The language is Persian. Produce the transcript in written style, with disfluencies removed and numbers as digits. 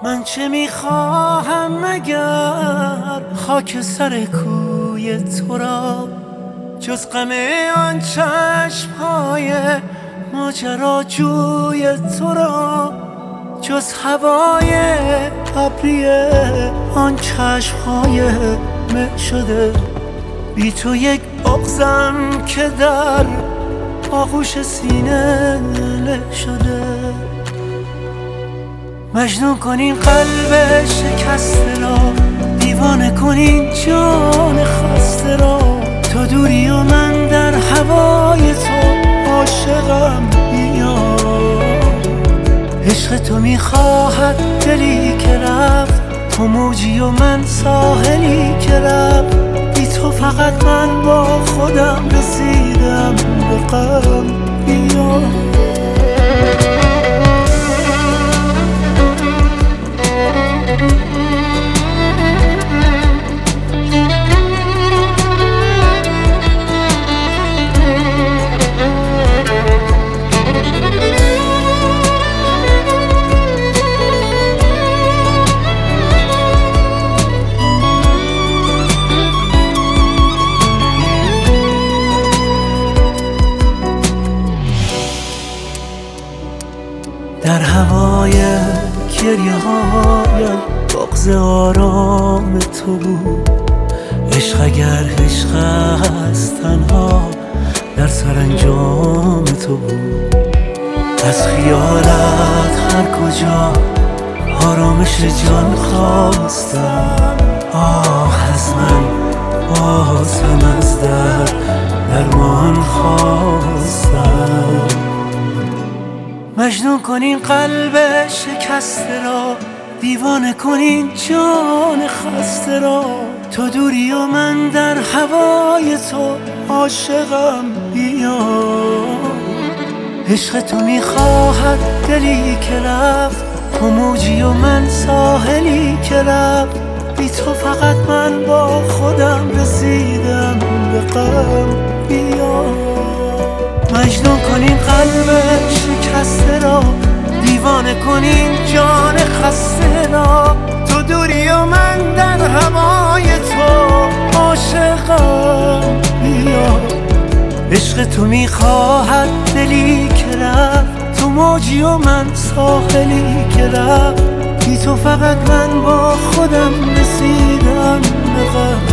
من چه میخواهم مگر خاک سر کوی تو را، جز غم آن چشمهای ماجراجوی تو را، جز هوای ابری آن چشمهای مه شده. بی تو یک بغضم که در آغوش سینه له شده. مجنون کنین قلب شکسته را، دیوانه کنین جان خسته را. تو دوری و من در هوای تو عاشقم بیا. عشق تو میخواهد دلی که رفت، تو موجی و من ساحلی که رفت. بی تو فقط من با خودم رسیدم به غم بیا. در هوای گریه هایم بغض آرام تو بود. عشق اگر عشق است تنها در سرانجام تو بود. از خیالت هر کجا آرامش جان خواستم. آه از من باز هم از درمان خواستم. مجنون کنین قلب شکسته را، دیوانه کنین جان خسته را. تو دوری و من در هوای تو عاشقم بیا. عشق تو میخواهد دلی که رفت، تو موجی و من ساحلی که رفت. بی تو فقط من با خودم رسیدم به غم بیا. مجنون کنین قلب شکسته را، دیوانه کنین جان خسته را. تو دوری و من در هوای تو عاشقم بیا. عشق تو میخواهد دلی که رفت، تو موجی و من ساحلی که رفت. بی تو فقط من با خودم رسیدم به غم